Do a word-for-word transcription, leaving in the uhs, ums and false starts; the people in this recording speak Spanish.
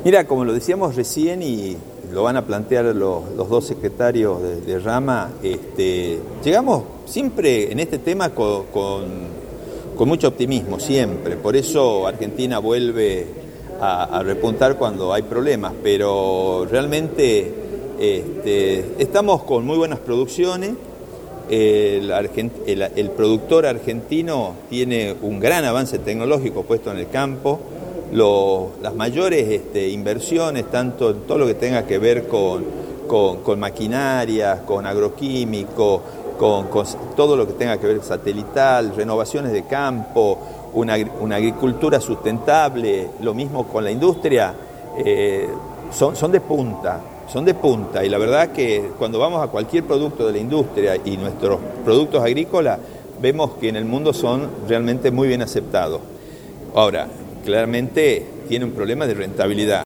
Mira, como lo decíamos recién y lo van a plantear los, los dos secretarios de, de Rama, este, llegamos siempre en este tema con, con, con mucho optimismo, siempre. Por eso Argentina vuelve a, a repuntar cuando hay problemas, pero realmente este, estamos con muy buenas producciones. El, argent, el, el productor argentino tiene un gran avance tecnológico puesto en el campo. Los, las mayores este, inversiones, tanto en todo lo que tenga que ver con, con, con maquinarias, con agroquímicos, con, con todo lo que tenga que ver satelital, renovaciones de campo, una, una agricultura sustentable, lo mismo con la industria, eh, son, son de punta, son de punta. Y la verdad que cuando vamos a cualquier producto de la industria y nuestros productos agrícolas, vemos que en el mundo son realmente muy bien aceptados. Ahora, claramente tiene un problema de rentabilidad.